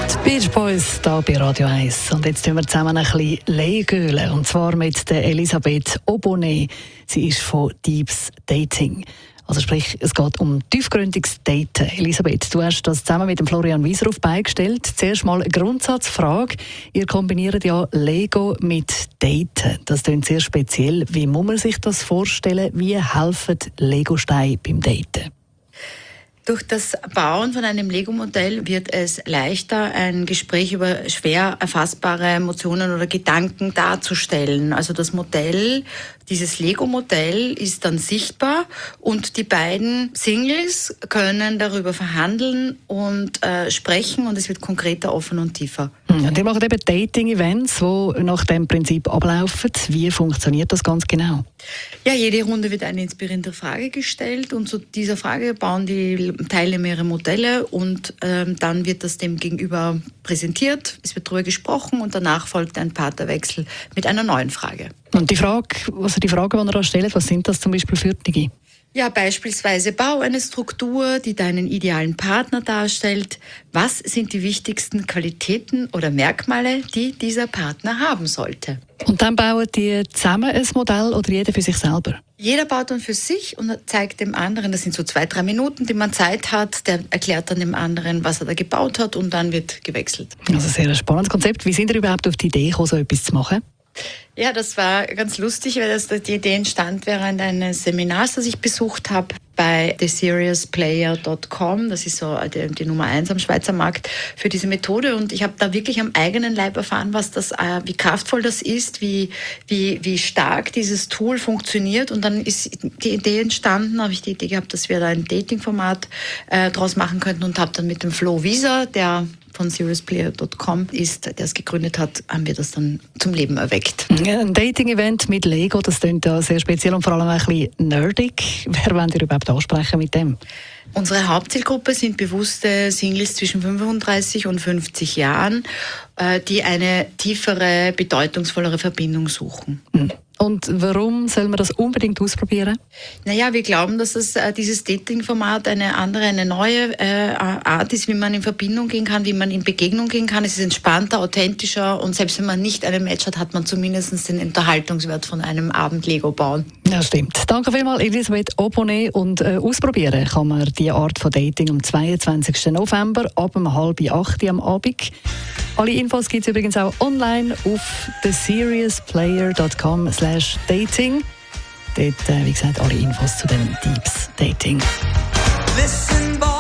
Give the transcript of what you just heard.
Die Beach Boys hier bei Radio 1. Und jetzt tun wir zusammen ein bisschen Legölen. Und zwar mit der Elisabeth Obonet. Sie ist von Deeps Dating. Also sprich, es geht um tiefgründiges Daten. Elisabeth, du hast das zusammen mit dem Florian Wieser auf beigestellt. Zuerst mal eine Grundsatzfrage. Ihr kombiniert ja Lego mit Daten. Das klingt sehr speziell. Wie muss man sich das vorstellen? Wie helfen Lego-Steine beim Daten? Durch das Bauen von einem Lego-Modell wird es leichter, ein Gespräch über schwer erfassbare Emotionen oder Gedanken darzustellen. Also das Modell, dieses Lego-Modell ist dann sichtbar und die beiden Singles können darüber verhandeln und sprechen und es wird konkreter, offen und tiefer. Und ihr macht eben Dating-Events, die nach dem Prinzip ablaufen. Wie funktioniert das ganz genau? Ja, jede Runde wird eine inspirierende Frage gestellt und zu dieser Frage bauen die Teilnehmer ihre Modelle und dann wird das dem Gegenüber präsentiert, es wird darüber gesprochen und danach folgt ein Partnerwechsel mit einer neuen Frage. Und die Fragen, die ihr da stellt, was sind das zum Beispiel für Dinge? Ja, beispielsweise bau eine Struktur, die deinen idealen Partner darstellt. Was sind die wichtigsten Qualitäten oder Merkmale, die dieser Partner haben sollte? Und dann bauen die zusammen ein Modell oder jeder für sich selber? Jeder baut dann für sich und zeigt dem anderen, das sind so 2-3 Minuten, die man Zeit hat, der erklärt dann dem anderen, was er da gebaut hat und dann wird gewechselt. Also sehr ein spannendes Konzept. Wie sind ihr überhaupt auf die Idee gekommen, so etwas zu machen? Ja, das war ganz lustig, weil die Idee entstand während eines Seminars, das ich besucht habe bei theseriousplayer.com. Das ist so die Nummer 1 am Schweizer Markt für diese Methode. Und ich habe da wirklich am eigenen Leib erfahren, wie kraftvoll das ist, wie stark dieses Tool funktioniert. Und dann ist die Idee entstanden, habe ich die Idee gehabt, dass wir da ein Dating-Format draus machen könnten und habe dann mit dem Flo Wieser, der von seriousplayer.com ist, der es gegründet hat, haben wir das dann zum Leben erweckt. Ja, ein Dating-Event mit Lego, das klingt ja sehr speziell und vor allem ein bisschen nerdig. Wer wollt ihr überhaupt ansprechen mit dem? Unsere Hauptzielgruppe sind bewusste Singles zwischen 35 und 50 Jahren, die eine tiefere, bedeutungsvollere Verbindung suchen. Und warum soll man das unbedingt ausprobieren? Naja, wir glauben, dass dieses Dating-Format eine neue Art ist, wie man in Verbindung gehen kann, wie man in Begegnung gehen kann. Es ist entspannter, authentischer und selbst wenn man nicht einen Match hat, hat man zumindest den Unterhaltungswert von einem Abend Lego bauen. Ja, stimmt. Danke vielmals, Elisabeth Obonet. Und ausprobieren kann man diese Art von Dating am 22. November ab 7:30 am Abend. Alle Infos gibt es übrigens auch online auf theseriousplayer.com/dating. Dort, wie gesagt, alle Infos zu dem Deeps Dating. Listen, boy.